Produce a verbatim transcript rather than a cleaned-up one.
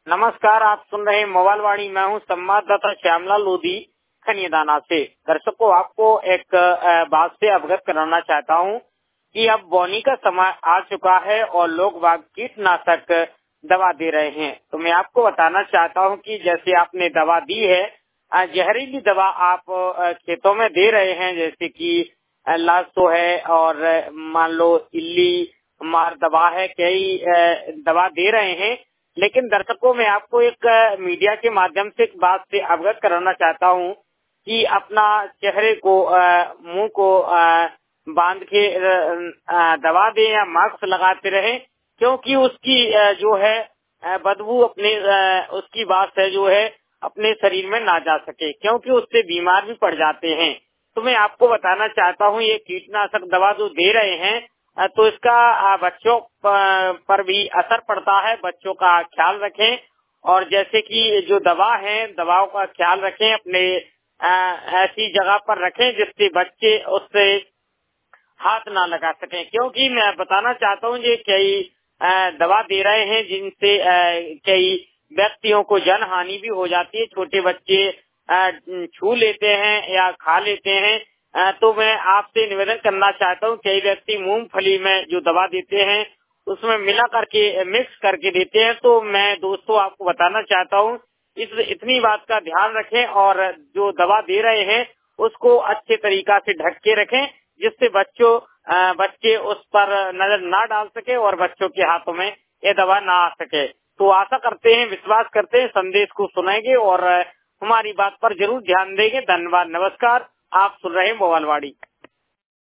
नमस्कार, आप सुन रहे हैं मोबाइल वाणी। मैं हूं संवाददाता श्यामलाल लोधी खनियादाना से। दर्शकों, आपको एक अ, बात से अवगत कराना चाहता हूं कि अब बोनी का समय आ चुका है और लोग बाग कीटनाशक दवा दे रहे हैं। तो मैं आपको बताना चाहता हूं कि जैसे आपने दवा दी है, अ, जहरीली दवा आप अ, खेतों में दे रहे हैं, जैसे कि अ, लासो है और अ, मान लो इल्ली मार दवा है, कई अ, दवा दे रहे हैं। लेकिन दर्शकों, मैं आपको एक अ, मीडिया के माध्यम से एक बात से अवगत कराना चाहता हूं कि अपना चेहरे को, अ, मुंह को अ, बांध के अ, अ, दवा दें या मास्क लगाते रहें, क्योंकि उसकी अ, जो है अ, बदबू अपने अ, उसकी बात है जो है अपने शरीर में ना जा सके, क्योंकि उससे बीमार भी पड़ जाते हैं। तो मैं आपको बताना चाहता हूँ, ये कीटनाशक दवा जो दे रहे हैं, अ, तो इसका अ, बच्चों प- पर भी असर पड़ता है। बच्चों का ख्याल रखें और जैसे कि जो दवा है, दवाओं का ख्याल रखें, अपने अ, ऐसी जगह पर रखें जिससे बच्चे उससे हाथ ना लगा सकें। क्योंकि मैं बताना चाहता हूँ, ये कई अ, दवा दे रहे हैं जिनसे अ, कई व्यक्तियों को जन हानि भी हो जाती है। छोटे बच्चे अ, छू लेते हैं या खा लेते हैं। अ, तो मैं आपसे निवेदन करना चाहता हूँ, कई व्यक्ति मूंगफली में जो दवा देते हैं उसमें मिला करके, मिक्स करके देते हैं। तो मैं दोस्तों आपको बताना चाहता हूँ, इस इतनी बात का ध्यान रखें और जो दवा दे रहे हैं उसको अच्छे तरीका से ढक के रखें, जिससे बच्चों अ, बच्चे उस पर नजर ना डाल सके और बच्चों के हाथों में ये दवा ना आ सके। तो आशा करते हैं, विश्वास करते हैं, संदेश को सुनेंगे और अ, हमारी बात पर जरूर ध्यान देंगे। धन्यवाद, नमस्कार। आप सुन रहे हैं मोबाइल वाणी।